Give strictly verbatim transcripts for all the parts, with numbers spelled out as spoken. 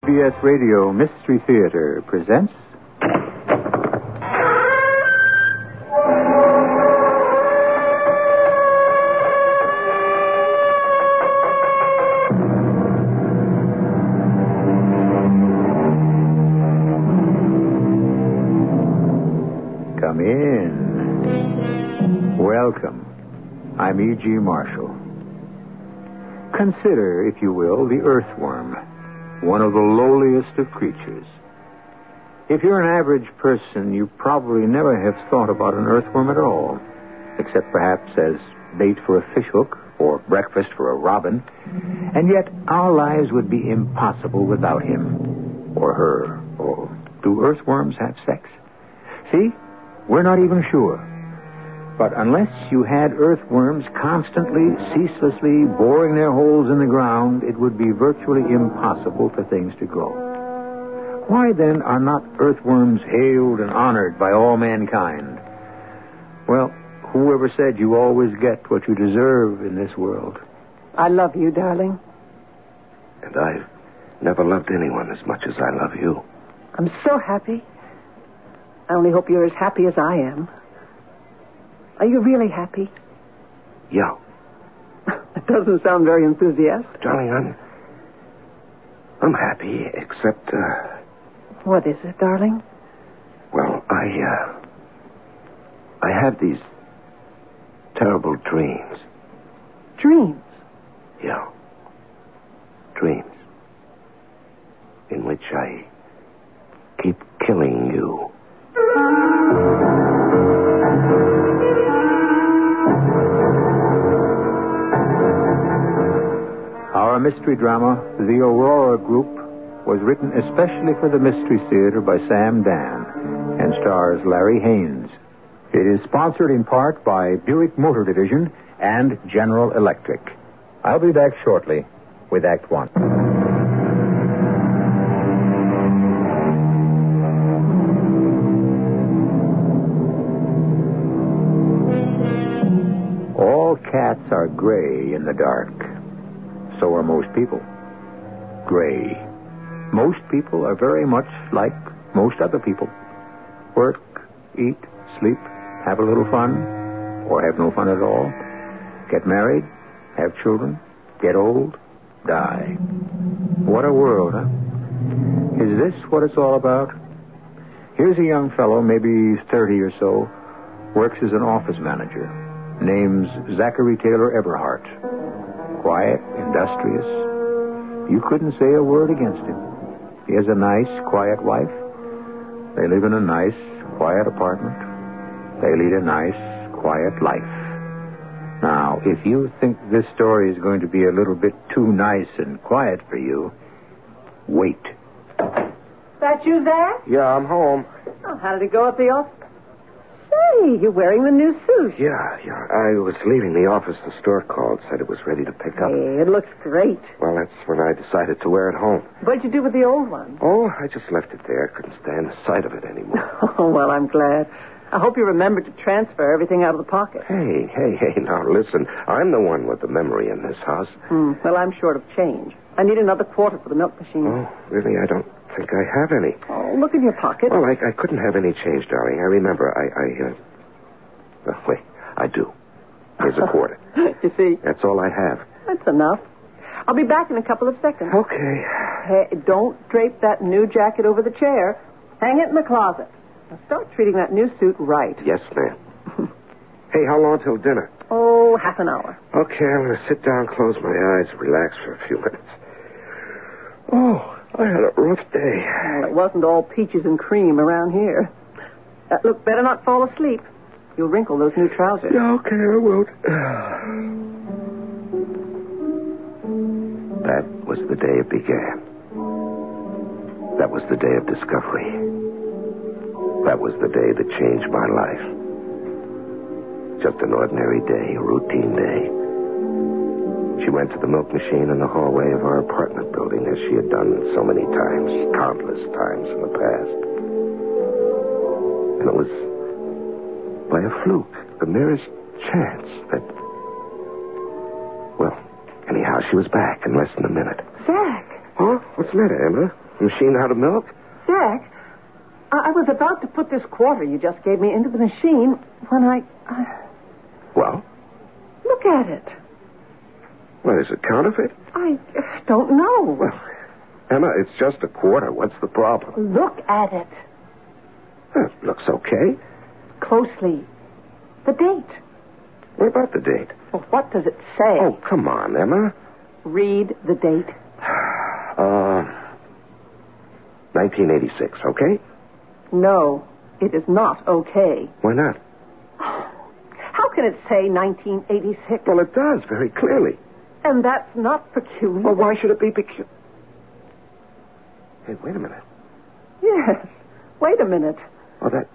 C B S Radio Mystery Theater presents... Come in. Welcome. I'm E G. Marshall. Consider, if you will, the earthworm, one of the lowliest of creatures. If you're an average person, you probably never have thought about an earthworm at all, except perhaps as bait for a fishhook or breakfast for a robin. And yet, our lives would be impossible without him or her. Or do earthworms have sex? See? We're not even sure. But unless you had earthworms constantly, ceaselessly boring their holes in the ground, it would be virtually impossible for things to grow. Why, then, are not earthworms hailed and honored by all mankind? Well, whoever said you always get what you deserve in this world? I love you, darling. And I've never loved anyone as much as I love you. I'm so happy. I only hope you're as happy as I am. Are you really happy? Yeah. It doesn't sound very enthusiastic. Darling, I'm... I'm happy, except, uh... What is it, darling? Well, I, uh... I have these terrible dreams. Dreams? Yeah. Dreams. In which I keep killing you. Our mystery drama, The Aurora Group, was written especially for the Mystery Theater by Sam Dan and stars Larry Haynes. It is sponsored in part by Buick Motor Division and General Electric. I'll be back shortly with Act One. All cats are gray in the dark. So are most people. Gray. Most people are very much like most other people. Work, eat, sleep, have a little fun, or have no fun at all. Get married, have children, get old, die. What a world, huh? Is this what it's all about? Here's a young fellow, maybe thirty or so, works as an office manager. Name's Zachary Taylor Eberhardt. Quiet, industrious. You couldn't say a word against him. He has a nice, quiet wife. They live in a nice, quiet apartment. They lead a nice, quiet life. Now, if you think this story is going to be a little bit too nice and quiet for you, wait. That you, Zach? Yeah, I'm home. Oh, how did it go at the office? Say, you're wearing the new suit. Yeah, yeah. I was leaving the office. The store called, said it was ready to pick up. Hey, it looks great. Well, that's when I decided to wear it home. What'd you do with the old one? Oh, I just left it there. Couldn't stand the sight of it anymore. Oh, well, I'm glad. I hope you remembered to transfer everything out of the pocket. Hey, hey, hey, now listen. I'm the one with the memory in this house. Hmm. Well, I'm short of change. I need another quarter for the milk machine. Oh, really? I don't think I have any. Oh, look in your pocket. Well, I, I couldn't have any change, darling. I remember. I, I, uh... Oh, wait, I do. Here's a quarter. You see? That's all I have. That's enough. I'll be back in a couple of seconds. Okay. Hey, don't drape that new jacket over the chair. Hang it in the closet. Now start treating that new suit right. Yes, ma'am. Hey, how long till dinner? Oh, half an hour. Okay, I'm going to sit down, close my eyes, relax for a few minutes. Oh, I had a rough day. Well, it wasn't all peaches and cream around here. Uh, look, better not fall asleep. You'll wrinkle those new trousers. Yeah, okay, I won't. That was the day it began. That was the day of discovery. That was the day that changed my life. Just an ordinary day, a routine day. She went to the milk machine in the hallway of our apartment building, as she had done so many times, countless times in the past. And it was by a fluke, the merest chance that... Well, anyhow, she was back in less than a minute. Zach! Huh? What's the matter, Emma? Machine out of milk? Jack, I, I was about to put this quarter you just gave me into the machine when I... I... Well? Look at it. What, is it counterfeit? I uh, don't know. Well, Emma, it's just a quarter. What's the problem? Look at it. It looks okay. Closely. The date. What about the date? Well, what does it say? Oh, come on, Emma. Read the date. Uh, nineteen eighty-six, okay? No, it is not okay. Why not? How can it say nineteen eighty-six? Well, it does, very clearly. And that's not peculiar. Well, why should it be peculiar? Hey, wait a minute. Yes. Wait a minute. Oh, that...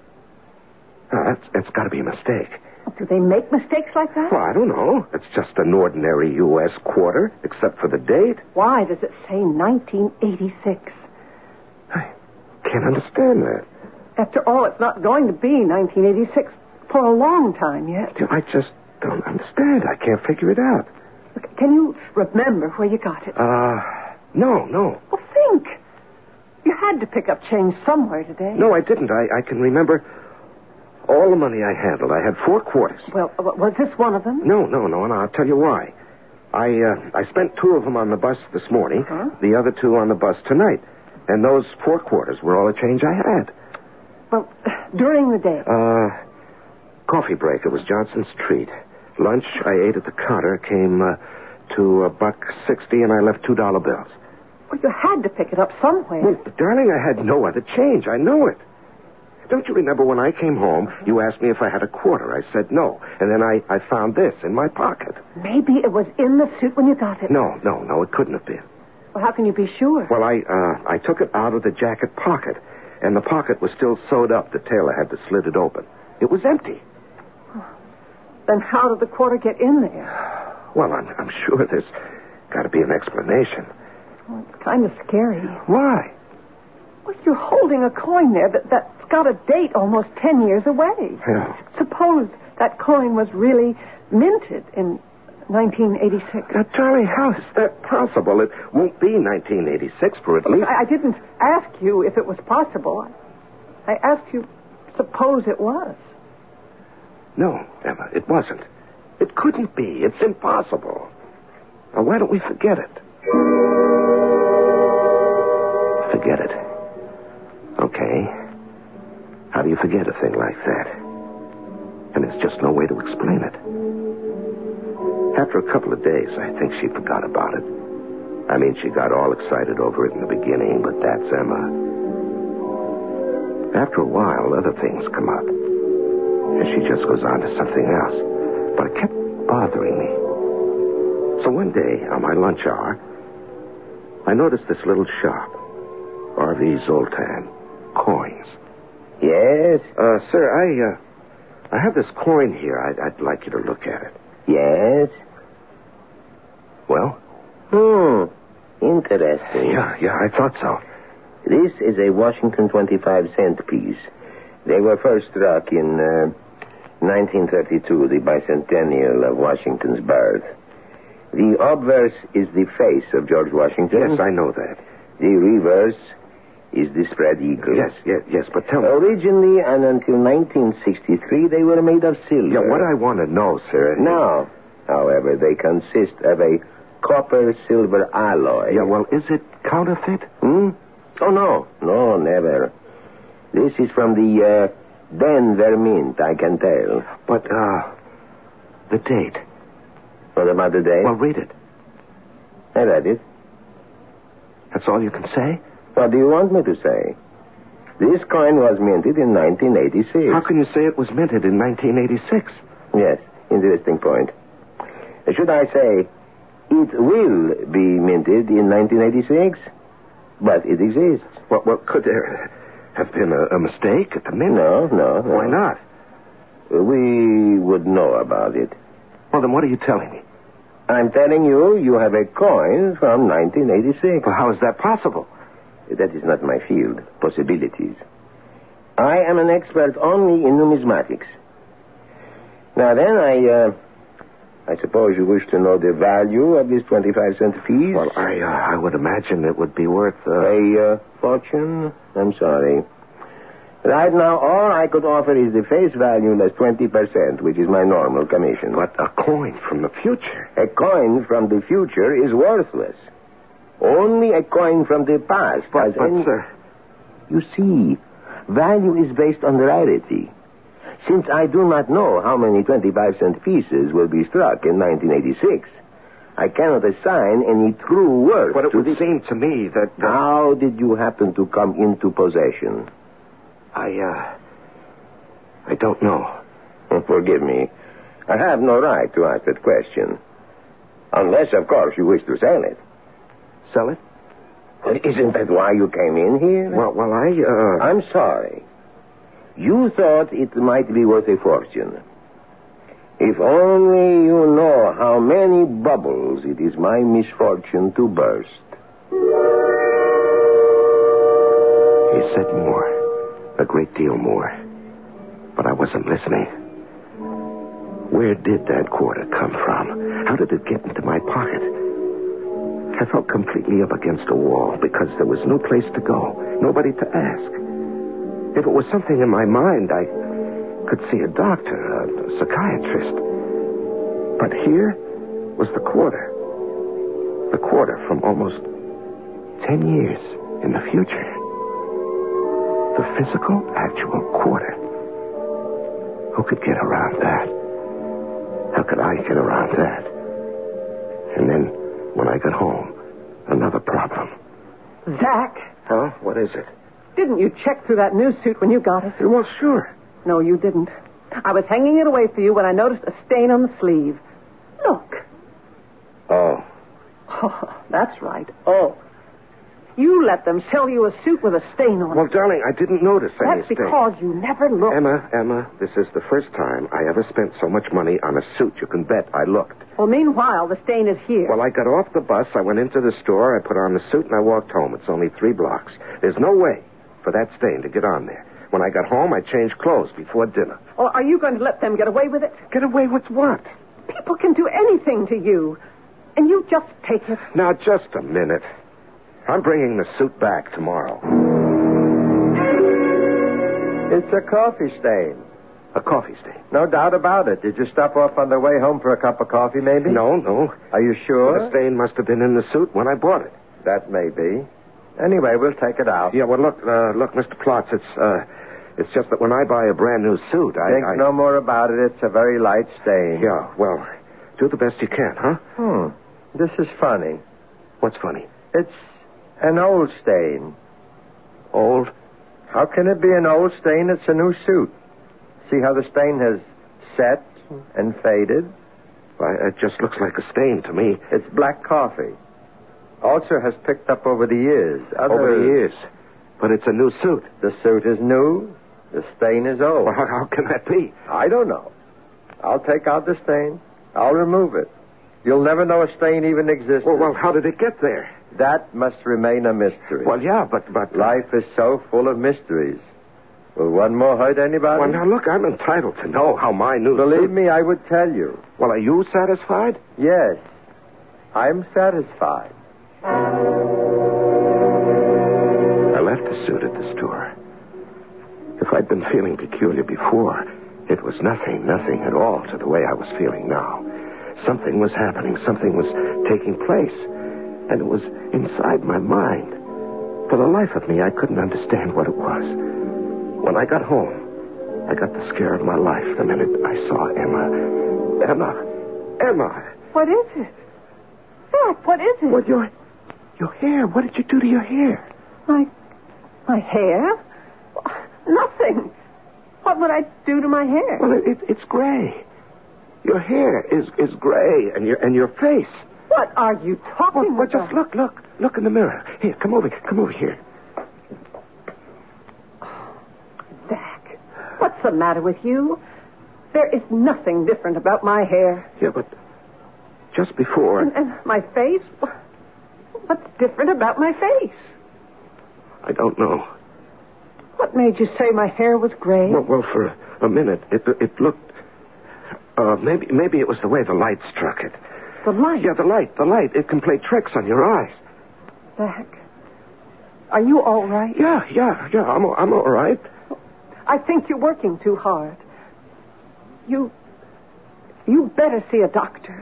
Oh, that's, that's got to be a mistake. Do they make mistakes like that? Well, I don't know. It's just an ordinary U S quarter, except for the date. Why does it say nineteen eighty-six? I can't understand that. After all, it's not going to be nineteen eighty-six for a long time yet. I just don't understand. I can't figure it out. Look, can you remember where you got it? Uh, no, no. Well, think. You had to pick up change somewhere today. No, I didn't. I, I can remember all the money I handled. I had four quarters. Well, was this one of them? No, no, no, and I'll tell you why. I uh, I spent two of them on the bus this morning, Huh? the other two on the bus tonight. And those four quarters were all the change I had. Well, during the day. Uh, coffee break. It was Johnson's treat. Lunch, I ate at the counter, came uh, to a buck sixty, and I left two dollar bills. Well, you had to pick it up somewhere. Well, but darling, I had no other change. I know it. Don't you remember when I came home, you asked me if I had a quarter? I said no. And then I, I found this in my pocket. Maybe it was in the suit when you got it. No, no, no, it couldn't have been. Well, how can you be sure? Well, I uh, I took it out of the jacket pocket, and the pocket was still sewed up. The tailor had to slit it open. It was empty. Then how did the quarter get in there? Well, I'm, I'm sure there's got to be an explanation. Well, it's kind of scary. Why? Well, you're holding a coin there that, that's got a date almost ten years away. Yeah. Suppose that coin was really minted in nineteen eighty-six. Now, Charlie, how is that possible? It won't be nineteen eighty-six for at least... I, I didn't ask you if it was possible. I, I asked you, suppose it was. No, Emma, it wasn't. It couldn't be. It's impossible. Now, why don't we forget it? Forget it. Okay. How do you forget a thing like that? And there's just no way to explain it. After a couple of days, I think she forgot about it. I mean, she got all excited over it in the beginning, but that's Emma. After a while, other things come up. And she just goes on to something else. But it kept bothering me. So one day, on my lunch hour, I noticed this little shop. R V Zoltan. Coins. Yes? Uh, sir, I, uh, I have this coin here. I'd, I'd like you to look at it. Yes? Well? Hmm. Interesting. Yeah, yeah, I thought so. This is a Washington twenty-five cent piece. They were first struck in uh, nineteen thirty-two, the bicentennial of Washington's birth. The obverse is the face of George Washington. Yes, I know that. The reverse is the spread eagle. Yes, yes, yes, but tell me... Originally and until nineteen sixty-three, they were made of silver. Yeah, what I want to know, sir... Now, however, they consist of a copper-silver alloy. Yeah, well, is it counterfeit? Hmm? Oh, no. No, never. This is from the uh, Denver Mint, I can tell. But, uh, the date. What about the date? Well, read it. I read it. That's all you can say? What do you want me to say? This coin was minted in nineteen eighty-six. How can you say it was minted in nineteen eighty-six? Yes, interesting point. Should I say, it will be minted in nineteen eighty-six? But it exists. Well, well could there have been a, a mistake at the mint? No, no, no. Why not? We would know about it. Well, then what are you telling me? I'm telling you, you have a coin from nineteen eighty-six. Well, how is that possible? That is not my field. Possibilities. I am an expert only in numismatics. Now then, I, uh, I suppose you wish to know the value of this twenty-five cent piece? Well, I uh, I would imagine it would be worth... Uh... A uh, fortune? I'm sorry. Right now, all I could offer is the face value less twenty percent, which is my normal commission. But a coin from the future. A coin from the future is worthless. Only a coin from the past But, has but any... sir... You see, value is based on rarity. Since I do not know how many twenty-five cent pieces will be struck in nineteen eighty-six, I cannot assign any true worth But it to would the... seem to me that... that... How did you happen to come into possession? I, uh... I don't know. Forgive me. I have no right to ask that question. Unless, of course, you wish to sell it. Sell it? Isn't that why you came in here? Well, well, I, uh... I'm sorry. You thought it might be worth a fortune. If only you know how many bubbles it is my misfortune to burst. He said more. A great deal more. But I wasn't listening. Where did that quarter come from? How did it get into my pocket? I felt completely up against a wall because there was no place to go, nobody to ask. If it was something in my mind, I could see a doctor, a psychiatrist. But here was the quarter. The quarter from almost ten years in the future. The physical, actual quarter. Who could get around that? How could I get around that? And then, when I got home, another problem. Zach, Huh? What is it? didn't you check through that new suit when you got it? Well, sure. No, you didn't. I was hanging it away for you when I noticed a stain on the sleeve. Look. Oh. Oh, that's right. Oh. You let them sell you a suit with a stain on Well, it. darling, I didn't notice That's anything. because you never looked. Emma, Emma, this is the first time I ever spent so much money on a suit. You can bet I looked. Well, meanwhile, the stain is here. Well, I got off the bus, I went into the store, I put on the suit, and I walked home. It's only three blocks. There's no way for that stain to get on there. When I got home, I changed clothes before dinner. Or are you going to let them get away with it? Get away with what? People can do anything to you. And you just take it. Now, just a minute. I'm bringing the suit back tomorrow. It's a coffee stain. A coffee stain? No doubt about it. Did you stop off on the way home for a cup of coffee, maybe? No, no. Are you sure? The stain must have been in the suit when I bought it. That may be. Anyway, we'll take it out. Yeah, well, look, uh, look, Mister Plotz, it's, uh, it's just that when I buy a brand new suit, I... Think I... no more about it. It's a very light stain. Yeah, well, do the best you can, huh? Hmm. This is funny. What's funny? It's an old stain. Old? How can it be an old stain? It's a new suit. See how the stain has set and faded? Why, it just looks like a stain to me. It's black coffee. Also has picked up over the years. Other... Over the years. But it's a new suit. The suit is new. The stain is old. Well, how, how can that be? I don't know. I'll take out the stain. I'll remove it. You'll never know a stain even exists. Well, well, how did it get there? That must remain a mystery. Well, yeah, but... but Life is so full of mysteries. Will one more hurt anybody? Well, now, look, I'm entitled to know how my new Believe suit... me, I would tell you. Well, are you satisfied? Yes. I'm satisfied. I left the suit at the store. If I'd been feeling peculiar before, it was nothing, nothing at all to the way I was feeling now. Something was happening. Something was taking place. And it was inside my mind. For the life of me, I couldn't understand what it was. When I got home, I got the scare of my life the minute I saw Emma. Emma! Emma! What is it? Zach, what is it? What, your... Your hair. What did you do to your hair? My... My hair? Nothing. What would I do to my hair? Well, it, it, it's gray. Your hair is, is gray, and your and your face. What are you talking Well, about? just look, look, look in the mirror. Here, come over, come over here. Zach, what's the matter with you? There is nothing different about my hair. Yeah, but just before... And, and my face? What's different about my face? I don't know. What made you say my hair was gray? Well, well for a minute, it, it looked... Uh, maybe maybe it was the way the light struck it. The light? Yeah, the light, the light. It can play tricks on your eyes. Zach, are you all right? Yeah, yeah, yeah, I'm, I'm all right. I think you're working too hard. You... You better see a doctor.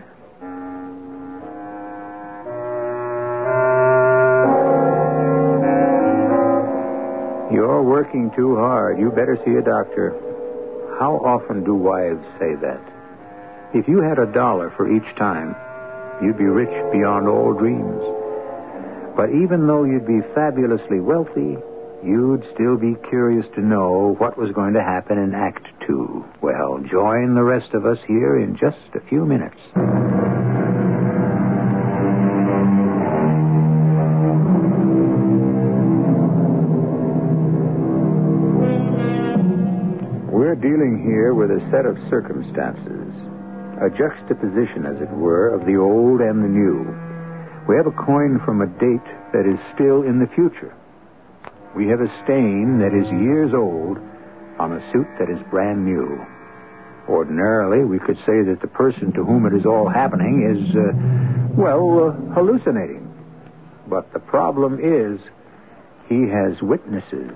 You're working too hard. You better see a doctor. How often do wives say that? If you had a dollar for each time, you'd be rich beyond all dreams. But even though you'd be fabulously wealthy, you'd still be curious to know what was going to happen in Act Two. Well, join the rest of us here in just a few minutes. We're dealing here with a set of circumstances, a juxtaposition, as it were, of the old and the new. We have a coin from a date that is still in the future. We have a stain that is years old on a suit that is brand new. Ordinarily, we could say that the person to whom it is all happening is, uh, well, uh, hallucinating. But the problem is, he has witnesses.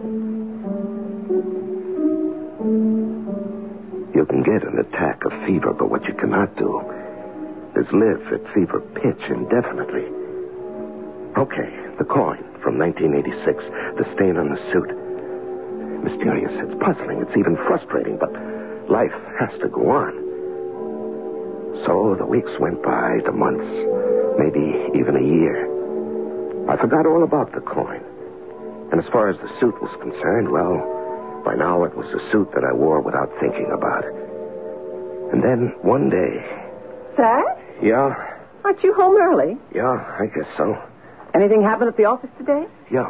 You can get an attack of fever, but what you cannot do is live at fever pitch indefinitely. Okay, the coin from nineteen eighty-six, the stain on the suit. Mysterious, it's puzzling, it's even frustrating, but life has to go on. So the weeks went by, the months, maybe even a year. I forgot all about the coin. And as far as the suit was concerned, well, by now it was a suit that I wore without thinking about it. And then one day... Zach? Yeah? Aren't you home early? Yeah, I guess so. Anything happened at the office today? Yeah.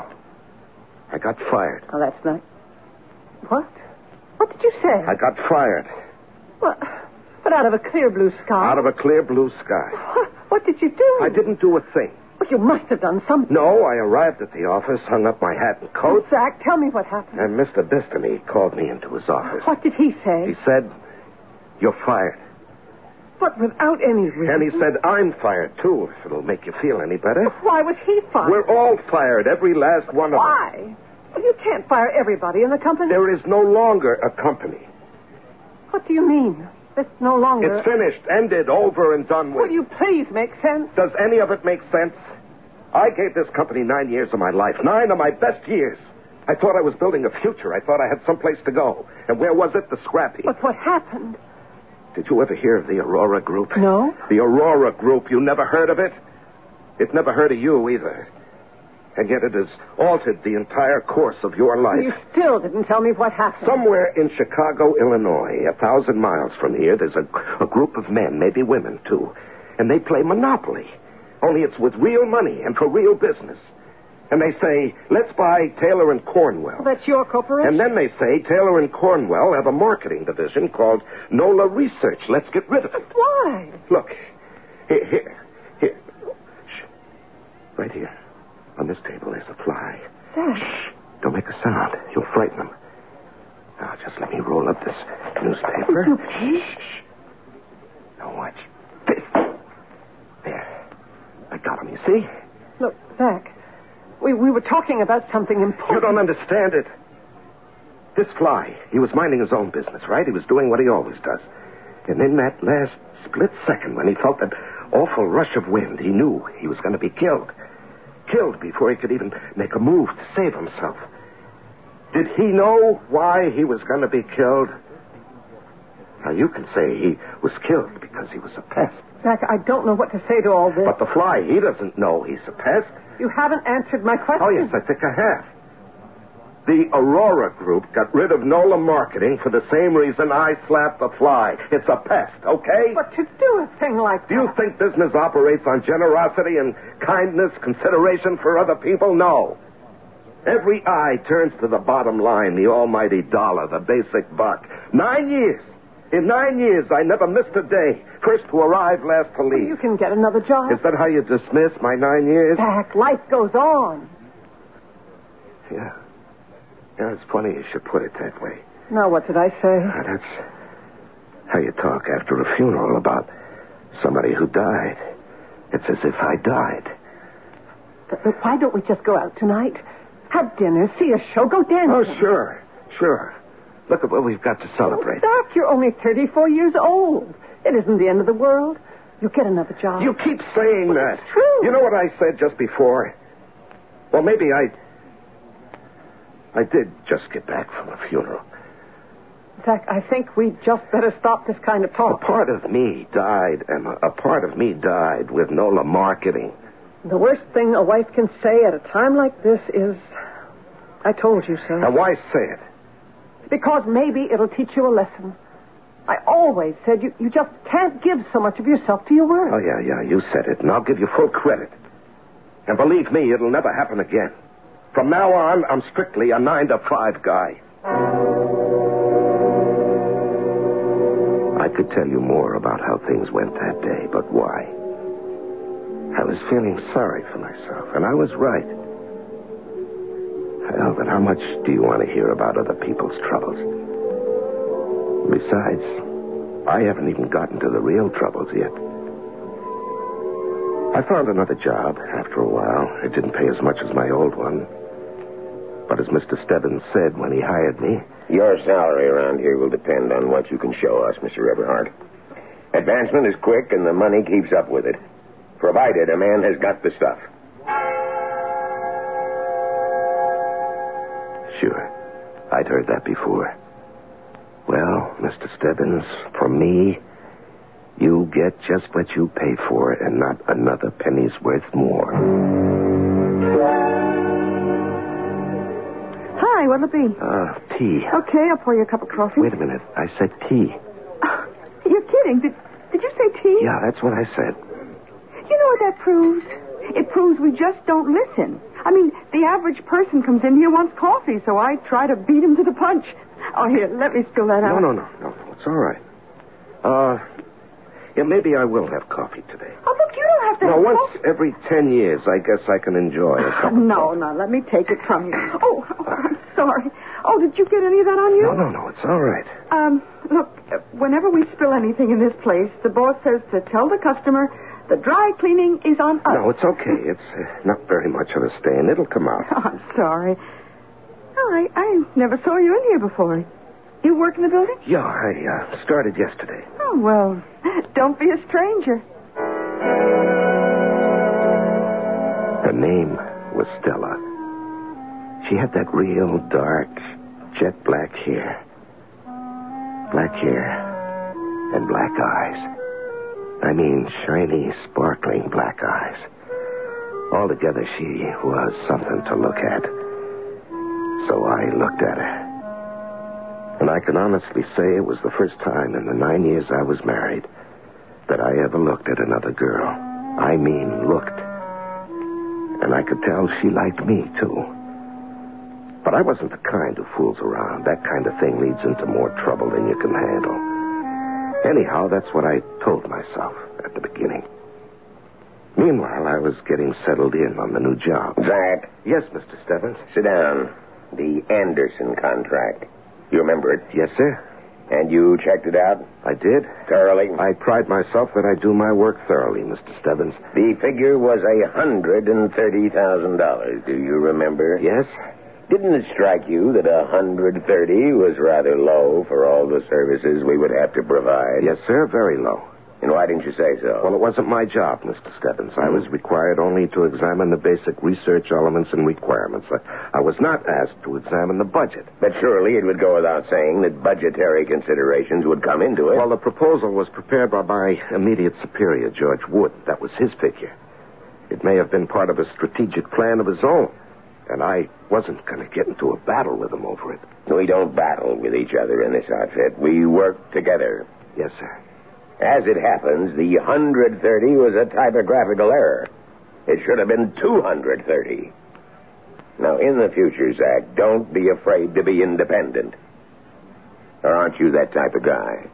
I got fired. Oh, that's not... What? What did you say? I got fired. What? But out of a clear blue sky. Out of a clear blue sky. What, what did you do? I didn't do a thing. Well, you must have done something. No, I arrived at the office, hung up my hat and coat. Oh, Zach, tell me what happened. And Mister Bistany called me into his office. What did he say? He said, "You're fired." But without any reason. And he said, "I'm fired, too, if it'll make you feel any better." Why was he fired? We're all fired, every last one of us. Why? Well, you can't fire everybody in the company. There is no longer a company. What do you mean? It's no longer... It's finished, ended, over and done with. Will you please make sense? Does any of it make sense? I gave this company nine years of my life, nine of my best years. I thought I was building a future. I thought I had someplace to go. And where was it? The scrap heap. But what happened? Did you ever hear of the Aurora Group? No. The Aurora Group. You never heard of it? It never heard of you either. And yet it has altered the entire course of your life. You still didn't tell me what happened. Somewhere in Chicago, Illinois, a thousand miles from here, there's a, a group of men, maybe women, too. And they play Monopoly. Only it's with real money and for real business. And they say, let's buy Taylor and Cornwell. Well, that's your corporation? And then they say, Taylor and Cornwell have a marketing division called NOLA Research. Let's get rid of it. Why? Look, here, here, here. Shh. Right here. On this table, there's a fly. Zach. Shh. Don't make a sound. You'll frighten them. Now, just let me roll up this newspaper. You please? Shh, shh. Now, watch this. There. I got him, you see? Look, Zach, we, we were talking about something important. You don't understand it. This fly, he was minding his own business, right? He was doing what he always does. And in that last split second, when he felt that awful rush of wind, he knew he was going to be killed. Killed before he could even make a move to save himself. Did he know why he was going to be killed? Now, you can say he was killed because he was a pest. Zach, I don't know what to say to all this. But the fly, he doesn't know he's a pest. You haven't answered my question. Oh, yes, I think I have. The Aurora Group got rid of NOLA Marketing for the same reason I slapped the fly. It's a pest, okay? But to do a thing like Do you that... think business operates on generosity and kindness, consideration for other people? No. Every eye turns to the bottom line, the almighty dollar, the basic buck. Nine years. In nine years, I never missed a day. First to arrive, last to leave. You can get another job. Is that how you dismiss my nine years? Zach, life goes on. Yeah. Yeah, it's funny you should put it that way. Now, what did I say? Uh, that's... How you talk after a funeral about somebody who died. It's as if I died. But, but why don't we just go out tonight? Have dinner, see a show, go dancing. Oh, sure, sure. Look at what we've got to celebrate. Oh, Doc, you're only thirty-four years old. It isn't the end of the world. You'll get another job. You keep saying Well, that. it's true. You know what I said just before? Well, maybe I... I did just get back from a funeral. In fact, I think we just better stop this kind of A talk. part of me died, Emma. A part of me died with Nola marketing. The worst thing a wife can say at a time like this is, I told you so. And why say it? Because maybe it'll teach you a lesson. I always said you, you just can't give so much of yourself to your work. Oh, yeah, yeah, you said it, and I'll give you full credit. And believe me, it'll never happen again. From now on, I'm strictly a nine to five guy. I could tell you more about how things went that day, but why? I was feeling sorry for myself, and I was right. Well, then how much do you want to hear about other people's troubles? Besides, I haven't even gotten to the real troubles yet. I found another job after a while. It didn't pay as much as my old one. But as Mister Stebbins said when he hired me... Your salary around here will depend on what you can show us, Mister Eberhardt. Advancement is quick and the money keeps up with it, provided a man has got the stuff. Sure. I'd heard that before. Well, Mister Stebbins, for me, you get just what you pay for and not another penny's worth more. Hi, what'll it be? Uh, tea. Okay, I'll pour you a cup of coffee. Wait a minute. I said tea. Oh, you're kidding. Did, did you say tea? Yeah, that's what I said. You know what that proves? It proves we just don't listen. I mean, the average person comes in here wants coffee, so I try to beat him to the punch. Oh, here, let me spill that out. No, no, no, no, no. It's all right. Uh, yeah, maybe I will have coffee today. Oh, look, you don't have to No, have once coffee. every ten years, I guess I can enjoy a cup of No, coffee. no, let me take it from you. Oh, oh, I'm sorry. Oh, did you get any of that on you? No, no, no, it's all right. Um, look, uh, whenever we spill anything in this place, the boss says to tell the customer the dry cleaning is on us. No, it's okay. It's uh, not very much of a stain. It'll come out. Oh, I'm sorry. Oh, I, I never saw you in here before. You work in the building? Yeah, I uh, started yesterday. Oh, well, don't be a stranger. Her name was Stella. She had that real dark, jet black hair. Black hair and black eyes. I mean, shiny, sparkling black eyes. Altogether, she was something to look at. So I looked at her. And I can honestly say it was the first time in the nine years I was married that I ever looked at another girl. I mean, looked. And I could tell she liked me, too. But I wasn't the kind who fools around. That kind of thing leads into more trouble than you can handle. Anyhow, that's what I told myself at the beginning. Meanwhile, I was getting settled in on the new job. Zach, Yes, Mister Stebbins. sit down. The Anderson contract. You remember it? Yes, sir. And you checked it out I did. thoroughly? I pride myself that I do my work thoroughly, Mister Stebbins. The figure was a hundred and thirty thousand dollars. Do you remember? Yes? Didn't it strike you that a hundred thirty was rather low for all the services we would have to provide? Yes, sir. Very low. And why didn't you say so? Well, it wasn't my job, Mister Stebbins. I was required only to examine the basic research elements and requirements. I, I was not asked to examine the budget. But surely it would go without saying that budgetary considerations would come into it. Well, the proposal was prepared by my immediate superior, George Wood. That was his figure. It may have been part of a strategic plan of his own. And I wasn't going to get into a battle with him over it. We don't battle with each other in this outfit. We work together. Yes, sir. As it happens, the one hundred thirty was a typographical error. It should have been two hundred thirty. Now, in the future, Zach, don't be afraid to be independent. Or aren't you that type of guy?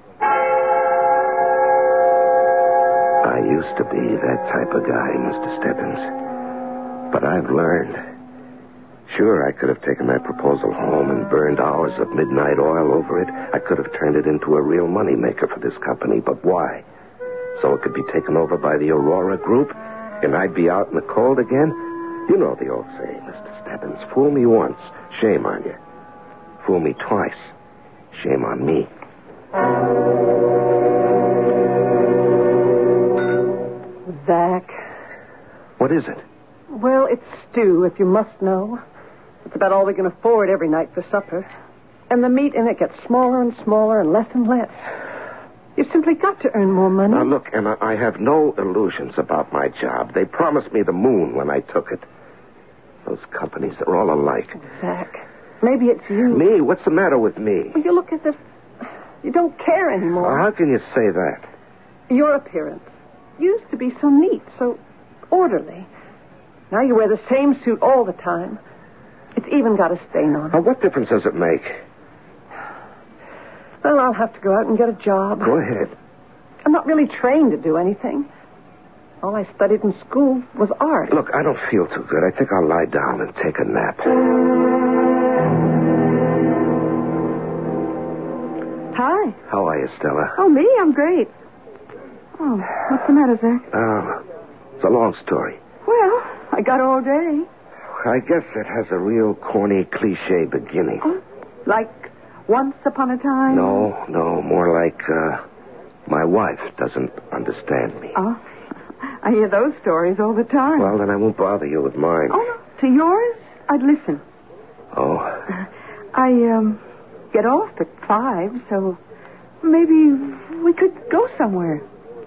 I used to be that type of guy, Mister Stebbins. But I've learned. Sure, I could have taken that proposal home and burned hours of midnight oil over it. I could have turned it into a real moneymaker for this company, but why? So it could be taken over by the Aurora Group, and I'd be out in the cold again? You know the old saying, Mister Stebbins. Fool me once, shame on you. Fool me twice, shame on me. Zach. What is it? Well, it's stew, if you must know. It's about all we can afford every night for supper. And the meat in it gets smaller and smaller and less and less. You've simply got to earn more money. Now, look, Emma, I have no illusions about my job. They promised me the moon when I took it. Those companies, they're all alike. Zach, maybe it's you. Me? What's the matter with me? Well, you look as if you don't care anymore. Well, how can you say that? Your appearance used to be so neat, so orderly. Now you wear the same suit all the time. It's even got a stain on it. Now, what difference does it make? Well, I'll have to go out and get a job. Go ahead. I'm not really trained to do anything. All I studied in school was art. Look, I don't feel too good. I think I'll lie down and take a nap. Hi. How are you, Stella? Oh, me? I'm great. Oh, what's the matter, Zach? Uh, it's a long story. Well, I got all day. I guess it has a real corny cliche beginning. Oh, like once upon a time? No, no, more like, uh, my wife doesn't understand me. Oh, I hear those stories all the time. Well, then I won't bother you with mine. Oh, no. To yours, I'd listen. Oh? I, um, get off at five, so maybe we could go somewhere.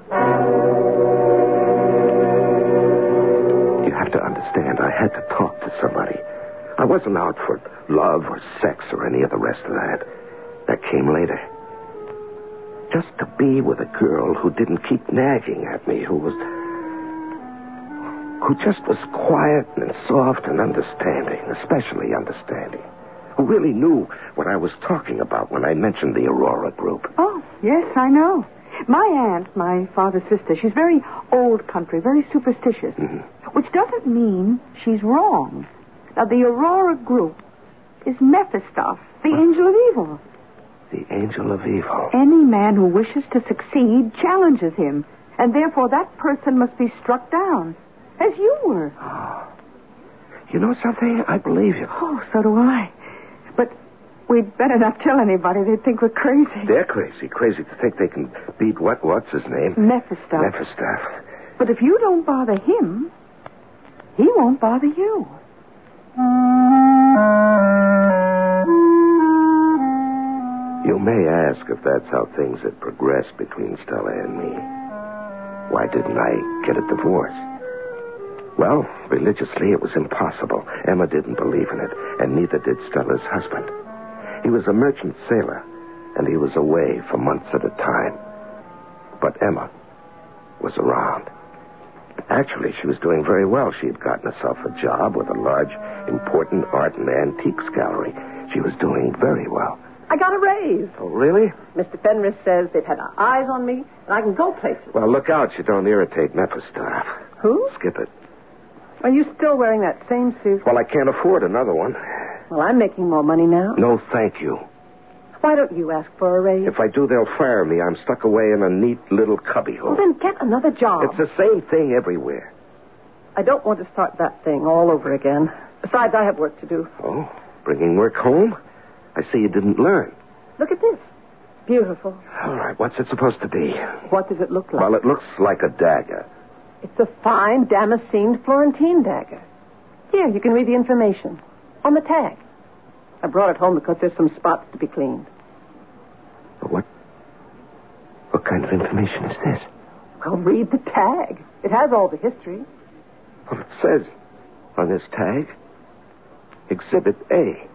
You have to understand, I had to talk to somebody. I wasn't out for love or sex or any of the rest of that. That came later. Just to be with a girl who didn't keep nagging at me, who was... who just was quiet and soft and understanding, especially understanding. Who really knew what I was talking about when I mentioned the Aurora Group. Oh, yes, I know. My aunt, my father's sister, she's very old country, very superstitious. Mm-hmm. Which doesn't mean she's wrong. Now, the Aurora Group is Mephistoph, the what? Angel of Evil. The Angel of Evil. Any man who wishes to succeed challenges him, and therefore that person must be struck down, as you were. Oh. You know something? I believe you. Oh, so do I. But we'd better not tell anybody. They'd think we're crazy. They're crazy. Crazy to think they can beat what? What's his name? Mephistoph. Mephistoph. But if you don't bother him, he won't bother you. You may ask if that's how things had progressed between Stella and me. Why didn't I get a divorce? Well, religiously, it was impossible. Emma didn't believe in it, and neither did Stella's husband. He was a merchant sailor, and he was away for months at a time. But Emma was around. Actually, she was doing very well. She had gotten herself a job with a large, important art and antiques gallery. She was doing very well. I got a raise. Oh, really? Mister Fenris says they've had eyes on me, and I can go places. Well, look out you don't irritate Mephistoph. Who? Skip it. Are you still wearing that same suit? Well, I can't afford another one. Well, I'm making more money now. No, thank you. Why don't you ask for a raise? If I do, they'll fire me. I'm stuck away in a neat little cubbyhole. Well, then get another job. It's the same thing everywhere. I don't want to start that thing all over again. Besides, I have work to do. Oh, bringing work home? I see you didn't learn. Look at this. Beautiful. All right, what's it supposed to be? What does it look like? Well, it looks like a dagger. It's a fine damascened Florentine dagger. Here, you can read the information. On the tag. I brought it home because there's some spots to be cleaned. What? What kind of information is this? Well, read the tag. It has all the history. Well, it says on this tag, Exhibit A.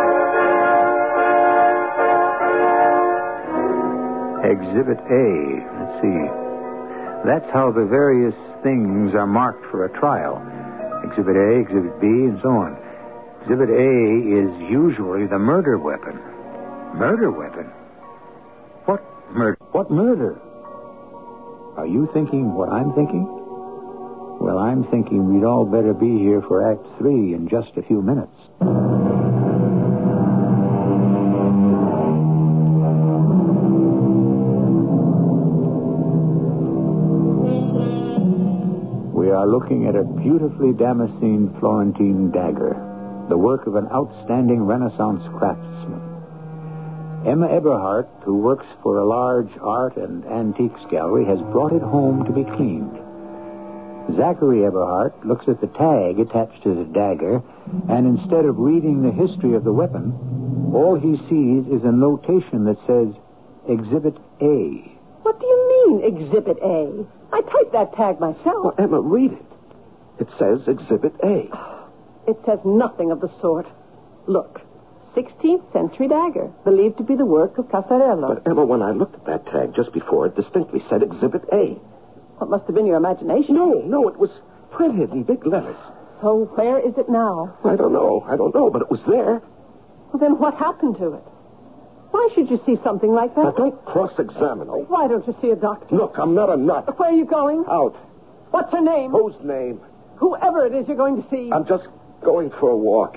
Exhibit A. Let's see. That's how the various things are marked for a trial. Exhibit A, Exhibit B, and so on. Exhibit A is usually the murder weapon. Murder weapon? What murder? What murder? Are you thinking what I'm thinking? Well, I'm thinking we'd all better be here for Act Three in just a few minutes. We are looking at a beautifully damascened Florentine dagger, the work of an outstanding Renaissance craftsman. Emma Eberhardt, who works for a large art and antiques gallery, has brought it home to be cleaned. Zachary Eberhardt looks at the tag attached to the dagger, and instead of reading the history of the weapon, all he sees is a notation that says, Exhibit A. What do you mean, Exhibit A? I typed that tag myself. Well, Emma, read it. It says Exhibit A. It says nothing of the sort. Look, sixteenth century dagger, believed to be the work of Casarello. But, Emma, when I looked at that tag just before, it distinctly said Exhibit A. What must have been your imagination? No, no, it was printed in big letters. So where is it now? I don't know. I don't know, but it was there. Well, then what happened to it? Why should you see something like that? Now, don't cross-examine me. Why don't you see a doctor? Look, I'm not a nut. Where are you going? Out. What's her name? Whose name? Whoever it is you're going to see. I'm just going for a walk.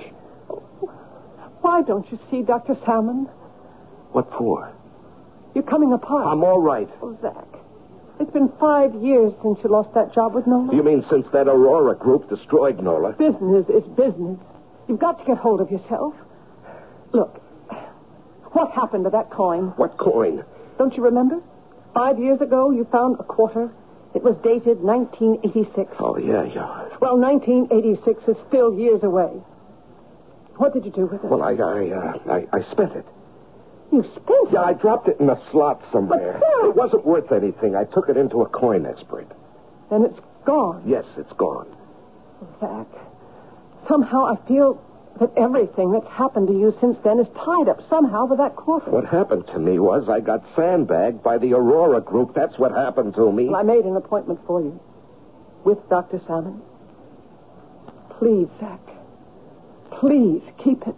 Why don't you see Doctor Salmon? What for? You're coming apart. I'm all right. Oh, Zach, it's been five years since you lost that job with Nola. You mean since that Aurora group destroyed Nola? Business is business. You've got to get hold of yourself. Look, what happened to that coin? What coin? Don't you remember? Five years ago, you found a quarter. It was dated nineteen eighty-six. Oh, yeah, yeah. Well, nineteen eighty-six is still years away. What did you do with it? Well, I I, uh, I, I spent it. You spent it? Yeah, I dropped it in a slot somewhere. But, sir... It wasn't worth anything. I took it into a coin expert. Then it's gone. Yes, it's gone. Zach, somehow I feel that everything that's happened to you since then is tied up somehow with that quarter. What happened to me was I got sandbagged by the Aurora group. That's what happened to me. Well, I made an appointment for you with Doctor Salmon. Please, Zach. Please, keep it.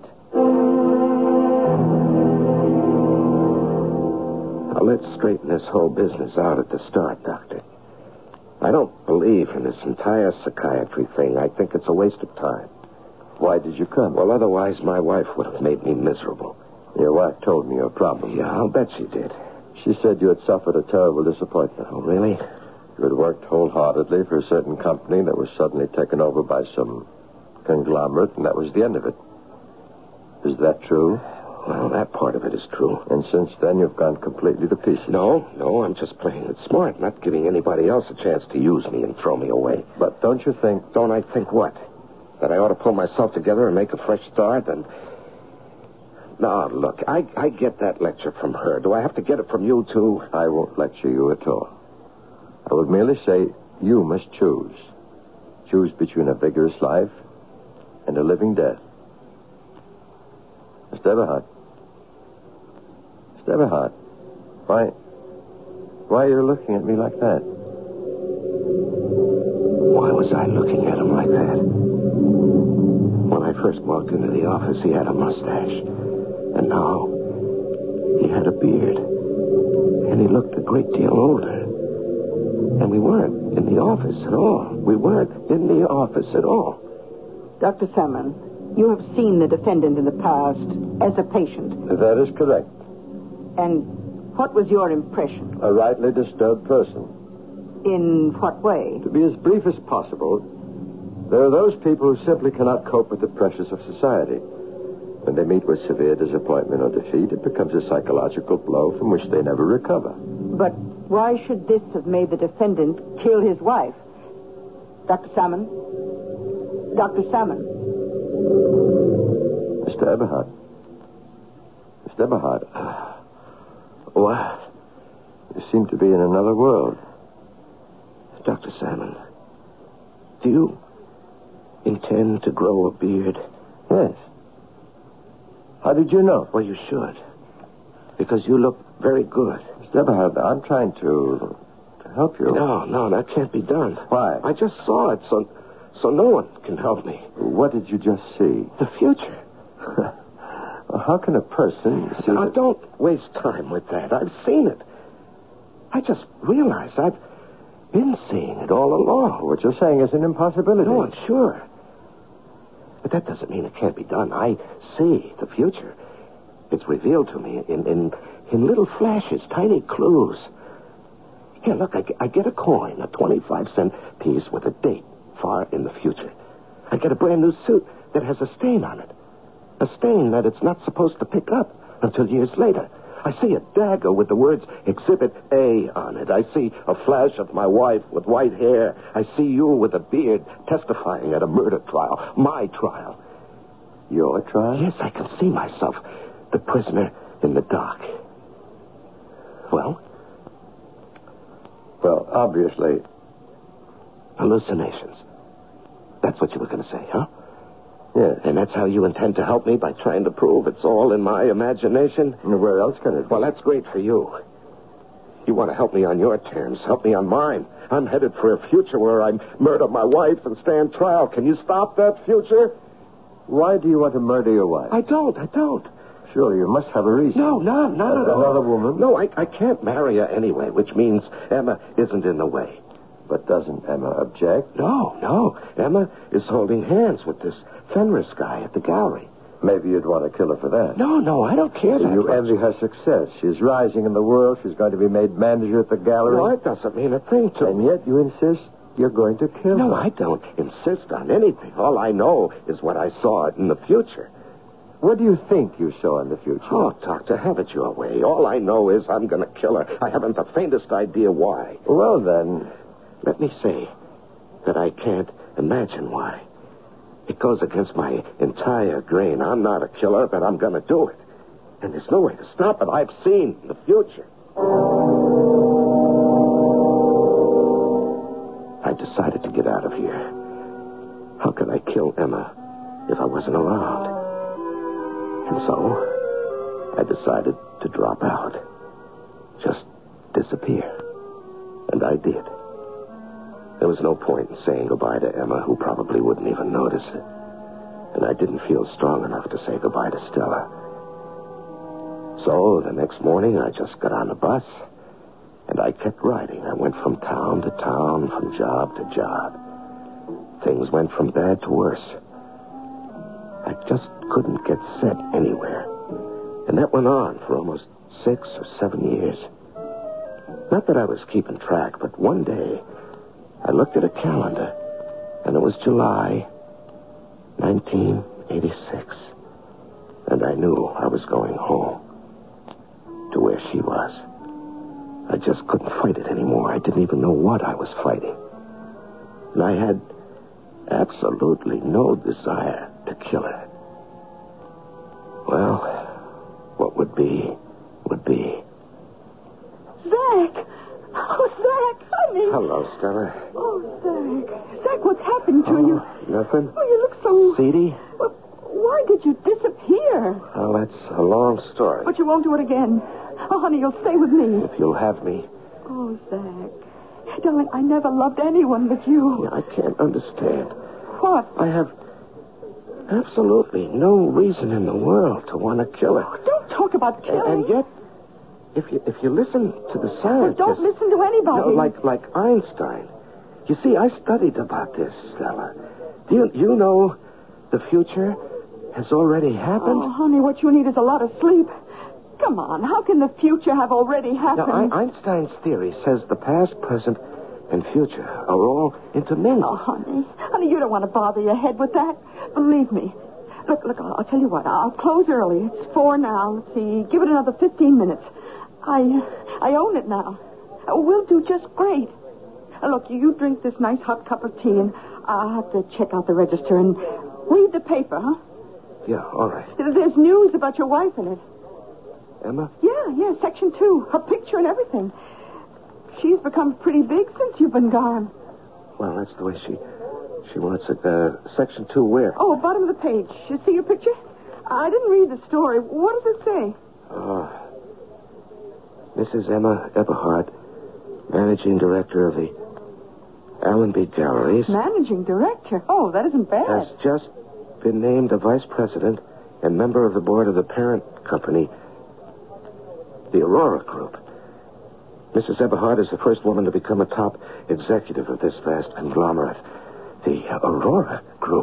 Now, let's straighten this whole business out at the start, Doctor. I don't believe in this entire psychiatry thing. I think it's a waste of time. Why did you come? Well, otherwise my wife would have made me miserable. Your wife told me your problem. Yeah, I'll bet she did. She said you had suffered a terrible disappointment. Oh, really? You had worked wholeheartedly for a certain company that was suddenly taken over by some conglomerate, and that was the end of it. Is that true? Well, that part of it is true. And since then, you've gone completely to pieces. No, no, I'm just playing it smart, not giving anybody else a chance to use me and throw me away. But don't you think... Don't I think what? That I ought to pull myself together and make a fresh start? And... No, look, I, I get that lecture from her. Do I have to get it from you, too? I won't lecture you at all. I would merely say you must choose. Choose between a vigorous life and a living death. Mister Eberhardt. Mister Eberhardt. Why... Why are you looking at me like that? Why was I looking at him like that? When I first walked into the office, he had a mustache. And now, he had a beard. And he looked a great deal older. And we weren't in the office at all. We weren't in the office at all. Doctor Salmon, you have seen the defendant in the past as a patient. That is correct. And what was your impression? A rightly disturbed person. In what way? To be as brief as possible, there are those people who simply cannot cope with the pressures of society. When they meet with severe disappointment or defeat, it becomes a psychological blow from which they never recover. But why should this have made the defendant kill his wife? Doctor Salmon? Doctor Salmon? Mister Eberhardt. Mister Eberhardt. What? You seem to be in another world. Doctor Salmon, do you intend to grow a beard? Yes. How did you know? Well, you should. Because you look very good. Mister Eberhardt, I'm trying to, to help you. No, no, that can't be done. Why? I just saw it, so so no one can help me. What did you just see? The future. Well, how can a person see... Now, the... don't waste time with that. I've seen it. I just realized I've been seeing it all along. What you're saying is an impossibility. No, I'm sure. But that doesn't mean it can't be done. I see the future. It's revealed to me in, in, in little flashes, tiny clues. Here, look, I, I get a coin, a twenty-five cent piece with a date far in the future. I get a brand new suit that has a stain on it. A stain that it's not supposed to pick up until years later. I see a dagger with the words Exhibit A on it. I see a flash of my wife with white hair. I see you with a beard testifying at a murder trial. My trial. Your trial? Yes, I can see myself, the prisoner in the dock. Well? Well, obviously. Hallucinations. That's what you were going to say, huh? Yes. And that's how you intend to help me, by trying to prove it's all in my imagination? Where else can it be? Well, that's great for you. You want to help me on your terms. Help me on mine. I'm headed for a future where I murder my wife and stand trial. Can you stop that future? Why do you want to murder your wife? I don't. I don't. Surely you must have a reason. No, no, not at all. Another woman? No, I, I can't marry her anyway, which means Emma isn't in the way. But doesn't Emma object? No, no. Emma is holding hands with this Fenris guy at the gallery. Maybe you'd want to kill her for that. No, no, I don't care that You much. envy her success. She's rising in the world. She's going to be made manager at the gallery. No, it doesn't mean a thing to And me. yet you insist you're going to kill No, her. I don't insist on anything. All I know is what I saw in the future. What do you think you saw in the future? Oh, Doctor, have it your way. All I know is I'm going to kill her. I haven't the faintest idea why. Well, then, Let me say that I can't imagine why. It goes against my entire grain. I'm not a killer, but I'm going to do it. And there's no way to stop it. I've seen the future. I decided to get out of here. How could I kill Emma if I wasn't around? And so, I decided to drop out. Just disappear. And I did. There was no point in saying goodbye to Emma, who probably wouldn't even notice it. And I didn't feel strong enough to say goodbye to Stella. So, the next morning, I just got on the bus, and I kept riding. I went from town to town, from job to job. Things went from bad to worse. I just couldn't get set anywhere. And that went on for almost six or seven years. Not that I was keeping track, but one day, I looked at a calendar, and it was July nineteen eighty-six. And I knew I was going home, to where she was. I just couldn't fight it anymore. I didn't even know what I was fighting. And I had absolutely no desire to kill her. Well, what would be, would be. Zach! Oh, Zach, honey. Hello, Stella. Oh, Zach. Zach, what's happened to Oh, you? nothing? Oh, you look so... Seedy? Well, why did you disappear? Well, that's a long story. But you won't do it again. Oh, honey, you'll stay with me. If you'll have me. Oh, Zach. Darling, I never loved anyone but you. Yeah, I can't understand. What? I have absolutely no reason in the world to want to kill her. Oh, don't talk about killing. And yet, if you if you listen to the Well, scientists... don't listen to anybody. No, like, like Einstein. You see, I studied about this, Stella. Do you, you know the future has already happened? Oh, honey, what you need is a lot of sleep. Come on, how can the future have already happened? Now, I, Einstein's theory says the past, present, and future are all intermingled. Oh, honey. Honey, you don't want to bother your head with that. Believe me. Look, look, I'll, I'll tell you what. I'll close early. It's four now. Let's see. Give it another fifteen minutes. I I own it now. Uh, We'll do just great. Uh, look, you, you drink this nice hot cup of tea, and I'll have to check out the register and read the paper, huh? Yeah, all right. There's news about your wife in it. Emma? Yeah, yeah, section two. Her picture and everything. She's become pretty big since you've been gone. Well, that's the way she she wants it. Uh, section two where? Oh, bottom of the page. You see your picture? I didn't read the story. What does it say? Uh, Missus Emma Eberhard, managing director of the Allenby Galleries, Managing director. Oh, that isn't bad. has just been named a vice president and member of the board of the parent company, the Aurora Group. Missus Eberhard is the first woman to become a top executive of this vast conglomerate. The Aurora Group.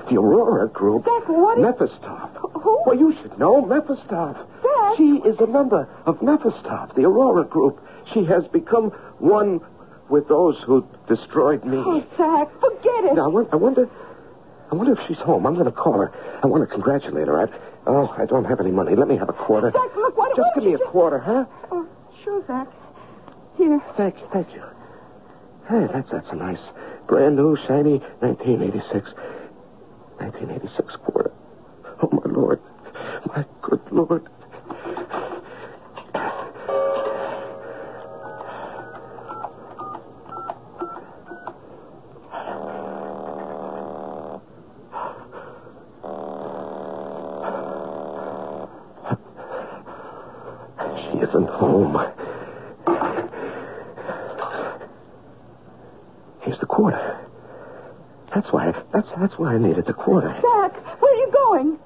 The Aurora Group. Zach, what is... Mephistoph. Who? Well, you should know Mephistoph. Zach? She is a member of Mephistoph, the Aurora Group. She has become one with those who destroyed me. Oh, Zach, forget it. Now, I won- I wonder... I wonder if she's home. I'm going to call her. I want to congratulate her. I, oh, I don't have any money. Let me have a quarter. Zach, look, what... Just what give me a just... quarter, huh? Oh, sure, Zach. Here. Thank you, thank you. Hey, that's that's a nice, brand new, shiny nineteen eighty-six. nineteen eighty-six quarter. Oh, my Lord. My good Lord. She isn't home. Here's the quarter. That's why. That's that's why I needed the quarter. Zach, where are you going?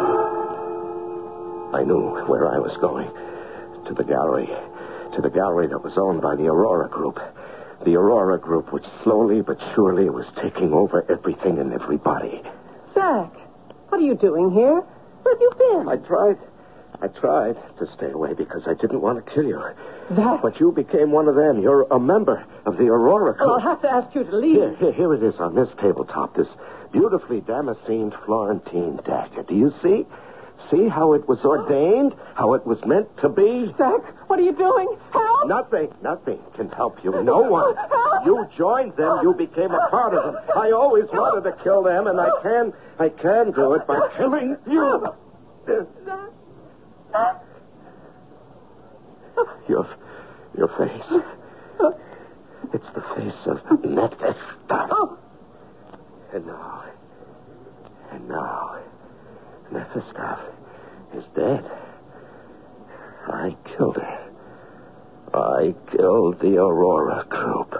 I knew where I was going. To the gallery. To the gallery that was owned by the Aurora Group. The Aurora Group, which slowly but surely was taking over everything and everybody. Zach, what are you doing here? Where have you been? I tried. I tried to stay away because I didn't want to kill you. Zach? But you became one of them. You're a member of the Aurora Group. Well, I'll have to ask you to leave. Here, here, here it is on this tabletop. This beautifully damascened Florentine dagger. Do you see? See how it was ordained? How it was meant to be? Zach, what are you doing? Help! Nothing, nothing can help you. No one. You joined them. You became a part of them. I always wanted to kill them, and I can, I can do it by killing you. Your, your face. It's the face of Mephistoph. And now, and now, Mephistoph is dead. I killed her. I killed the Aurora Group.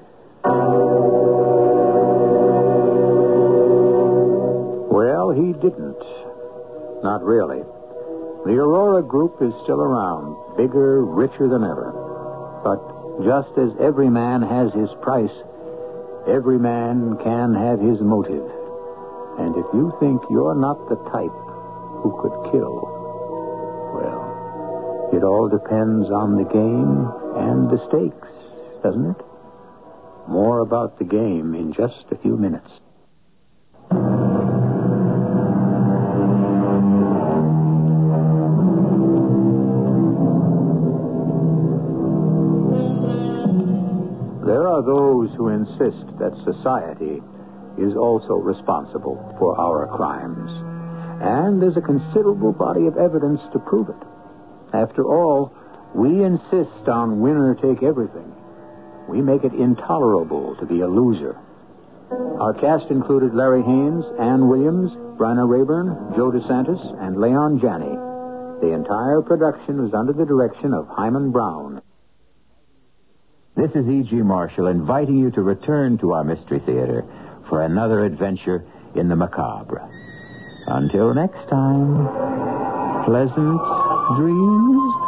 Well, he didn't. Not really. The Aurora Group is still around, bigger, richer than ever. But just as every man has his price, every man can have his motive. And if you think you're not the type who could kill, well, it all depends on the game and the stakes, doesn't it? More about the game in just a few minutes. There are those who insist that society is also responsible for our crimes. And there's a considerable body of evidence to prove it. After all, we insist on winner-take-everything. We make it intolerable to be a loser. Our cast included Larry Haynes, Ann Williams, Bryna Rayburn, Joe DeSantis, and Leon Janney. The entire production was under the direction of Hyman Brown. This is E G. Marshall inviting you to return to our Mystery Theater for another adventure in the macabre. Until next time, pleasant dreams.